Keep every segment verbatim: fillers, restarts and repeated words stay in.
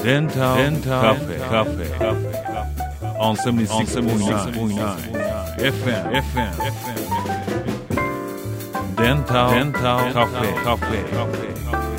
デンタルカフェカフェ on セブンティーシックスポイントナイン エフエム エフエム デンタルカフェカフェ。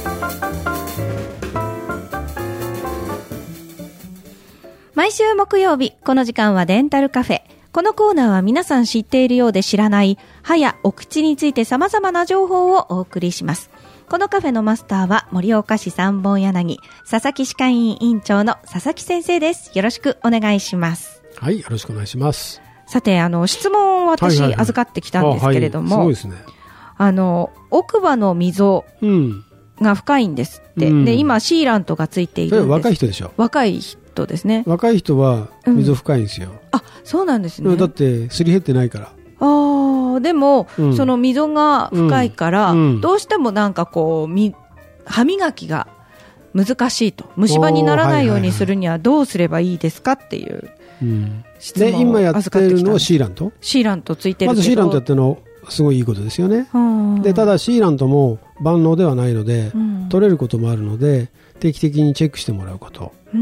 毎週木曜日この時間はデンタルカフェ。このコーナーは皆さん知っているようで知らない歯やお口について様々な情報をお送りします。このカフェのマスターは盛岡市三本柳佐々木歯科医院院長の佐々木先生です。よろしくお願いします。 はい、よろしくお願いします。 さて、あの質問を私、はいはいはい、預かってきたんですけれども、 あ、はい、すごいですね。 あの奥歯の溝が深いんですって、うん、で今シーラントがついているんです。それ若い人でしょ。 若い人ですね。 若い人は溝深いんですよ、うん、 あ、そうなんですね。 だってすり減ってないから。 あ、でも、うん、その溝が深いから、うん、どうしてもなんかこうみ歯磨きが難しいと、虫歯にならないようにするにはどうすればいいですかっていう質問をで今やってるのはシーラント。 シーラントついてるけど、 まずシーラントやってるのすごいいいことですよね。でただシーラントも万能ではないので、うん、取れることもあるので定期的にチェックしてもらうこと、うん、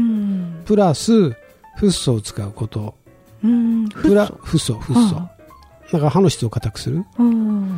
プラスフッ素を使うこと、うん、プラフッ素フッ素、はあ、だから歯の質を硬くする、うん、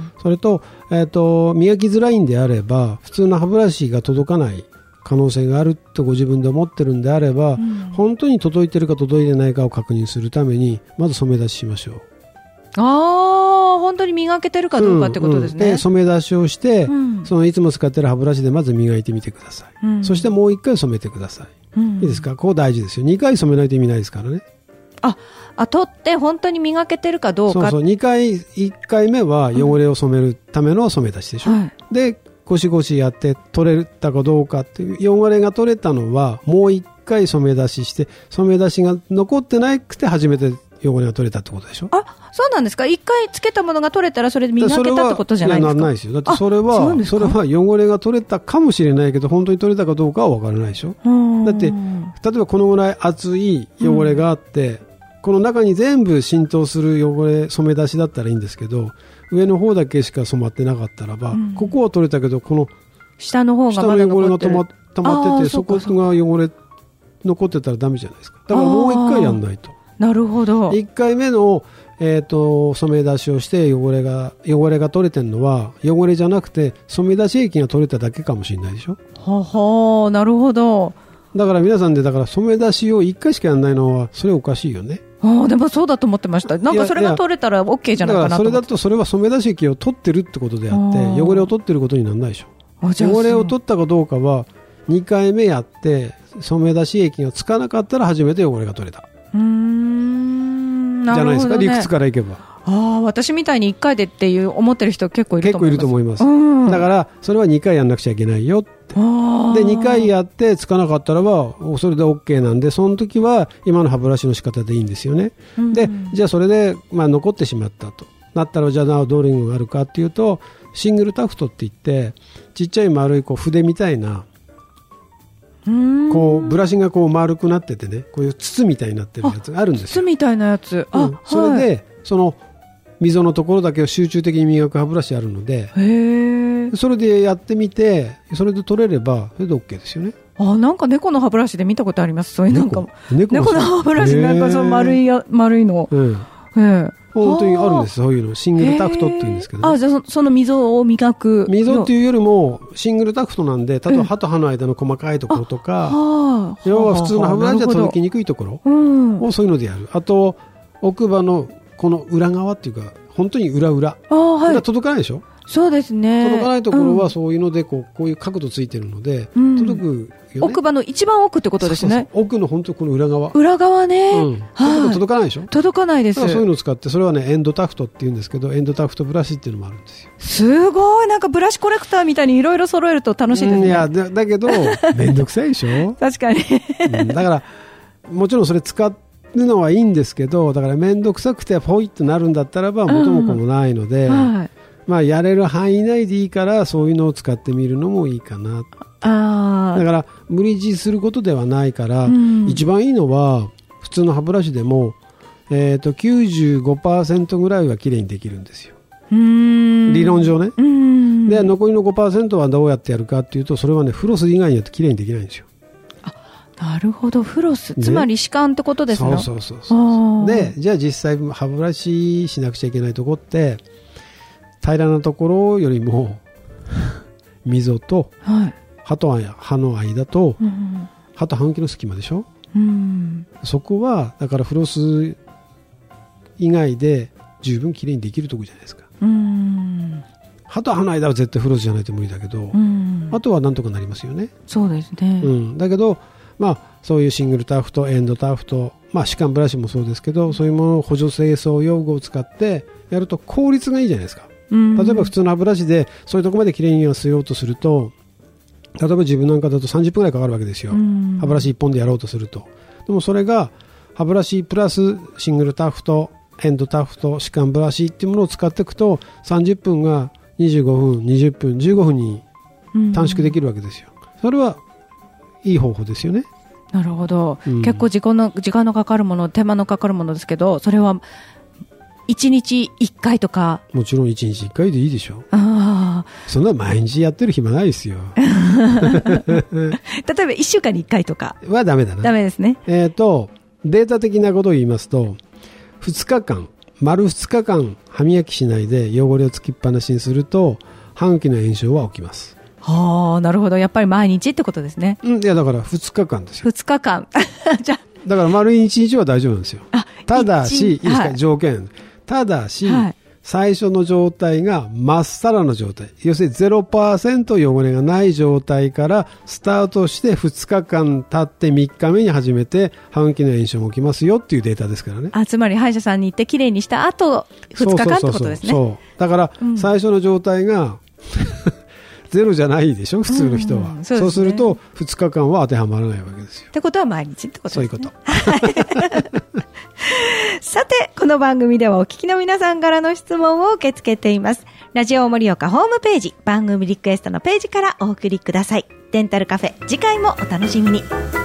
それと、えーと、磨きづらいんであれば普通の歯ブラシが届かない可能性があるとご自分で思ってるんであれば、うん、本当に届いてるか届いてないかを確認するためにまず染め出ししましょう。 ああ、本当に磨けてるかどうかってことですね、 うんうん、で染め出しをして、うん、そのいつも使ってる歯ブラシでまず磨いてみてください、うん、そしてもういっかい染めてください、うん、いいですか。ここ大事ですよ。にかい染めないと意味ないですからね。 ああ、取って本当に磨けてるかどうか。 そうそう、にかい、いっかいめは汚れを染めるための染め出しでしょ、うん、はい、でゴシゴシやって取れたかどうかっていう汚れが取れたのはもういっかい染め出しして染め出しが残ってなくて初めて汚れが取れたってことでしょ。 あ、そうなんですか。いっかいつけたものが取れたらそれで磨けたってことじゃないですか。 いや、ないですよ。だってそれは そ, それは汚れが取れたかもしれないけど本当に取れたかどうかは分からないでしょ。だって例えばこのぐらい厚い汚れがあって、うん、この中に全部浸透する汚れ染め出しだったらいいんですけど上の方だけしか染まってなかったらば、うん、ここは取れたけどこの下の方がまだ残ってる、 下の汚れが溜まっててそこが汚れ残ってたらダメじゃないですか。だからもういっかいやんないと。 なるほど。 いっかいめの、えー、と染め出しをして汚れが汚れが取れてるのは汚れじゃなくて染め出し液が取れただけかもしれないでしょ。 はは、なるほど。 だから皆さんでだから染め出しをいっかいしかやらないのはそれおかしいよね。 あ、でもそうだと思ってました。なんかそれが取れたら OK じゃないかなと思って。だからそれだとそれは染め出し液を取ってるってことであって汚れを取ってることにならないでしょ。汚れを取ったかどうかはにかいめやって染め出し液がつかなかったら初めて汚れが取れた。うーん、なるほどね、じゃないですか。理屈からいけば。 あ、私みたいにいっかいでっていう思ってる人結構いると思います。 結構いると思います、うん、だからそれはにかいやんなくちゃいけないよって。でにかいやってつかなかったらばそれで OK なんでその時は今の歯ブラシの仕方でいいんですよね、うん、でじゃあそれで、まあ、残ってしまったとなったらじゃあなおどういうのがあるかっていうとシングルタフトって言ってちっちゃい丸いこう筆みたいなこうブラシがこう丸くなっててねこういう筒みたいになってるやつがあるんですよ。 筒みたいなやつ、あ、うん、 それで、はい、その溝のところだけを集中的に磨く歯ブラシあるのでへそれでやってみてそれで取れればそれで OK ですよね。 あ、なんか猫の歯ブラシで見たことあります。そういうなんか 猫, 猫の歯ブラシなんかその丸いや丸いの、うん、へ本当にあるんです。そういうのシングルタフトって言うんですけど、ね、 あ、じゃあ そ, その溝を磨く溝っていうよりもシングルタフトなんで例えば歯と歯の間の細かいところとか、要は普通の歯ブラシは届きにくいところをそういうのでやる。あと奥歯のこの裏側っていうか本当に裏裏、あ、はい、裏届かないでしょ。 そうですね。 届かないところはそういうのでこう、こういう角度ついてるので、うん、届くよね。 奥歯の一番奥ってことですね。そうそうそう、 奥の本当この裏側裏側ね、うん、 はい、届かないでしょ。 届かないです。 そういうのを使ってそれはねエンドタフトって言うんですけどエンドタフトブラシっていうのもあるんですよ。 すごい、なんかブラシコレクターみたいにいろいろ揃えると楽しいですね、うん、 いや だ, だけどめんどくさいでしょ確かに、 うん、だからもちろんそれ使ってのはいいんですけどだから面倒くさくてポイッとなるんだったらば元も子もないので、うんはい、まあ、やれる範囲内でいいからそういうのを使ってみるのもいいかな。あだから無理強いすることではないから、うん、一番いいのは普通の歯ブラシでも、えー、と きゅうじゅうごパーセント ぐらいはきれいにできるんですよ。うーん理論上ね。うーんで残りの ごパーセント はどうやってやるかっていうとそれはねフロス以外にやってきれいにできないんですよ。 なるほど、フロス、つまり歯間ってことですね。 そうそうそうそうで、じゃあ実際歯ブラシしなくちゃいけないとこって平らなところよりも溝と、はい、歯と歯の間と、うん、歯と歯茎の隙間でしょ、うん、そこはだからフロス以外で十分きれいにできるところじゃないですか。うん、歯と歯の間は絶対フロスじゃないと無理だけど、うん、あとはなんとかなりますよね。 そうですね、 うん、だけど、まあ、そういうシングルタフトエンドタフト、まあ、歯間ブラシもそうですけど、そういうものを補助清掃用具を使ってやると効率がいいじゃないですか。うん、例えば普通の歯ブラシでそういうところまできれいにはしようとすると、例えば自分なんかだとさんじゅっぷんぐらいかかるわけですよ、うん、歯ブラシいっぽんでやろうとすると。でもそれが歯ブラシプラスシングルタフトエンドタフト歯間ブラシっていうものを使っていくとさんじゅっぷんがにじゅうごふんにじゅっぷんじゅうごふんに短縮できるわけですよ、うん、それはいい方法ですよね。 なるほど、うん、結構時間の、時間のかかるもの、手間のかかるものですけど、それはいちにちいっかいとか。 もちろんいちにちいっかいでいいでしょ。あ、そんな毎日やってる暇ないですよ例えばいっしゅうかんにいっかいとかはダメだな。 ダメですね。 えーと、データ的なことを言いますとふつかかん、丸ふつかかん歯磨きしないで汚れをつきっぱなしにすると歯茎の炎症は起きます。 はあ、なるほど。やっぱり毎日ってことですね。 うん、いやだからふつかかんですよ。 ふつかかんじゃだから丸いちにちは大丈夫なんですよ。ただし、いいですか、はい、条件。ただし、はい、最初の状態がまっさらの状態、要するに ゼロパーセント 汚れがない状態からスタートしてふつかかん経ってみっかめに初めて歯茎の炎症が起きますよっていうデータですからね。 あ、つまり歯医者さんに行ってきれいにした後ふつかかんってことですね。 そうそうそうそう。だから、うん、最初の状態がゼロじゃないでしょ普通の人は、うんうん、 そうですね、そうするとふつかかんは当てはまらないわけですよ。 ってことは毎日ってことですね。 そういうことさて、この番組ではお聞きの皆さんからの質問を受け付けています。ラジオ盛岡ホームページ、番組リクエストのページからお送りください。デンタルカフェ、次回もお楽しみに。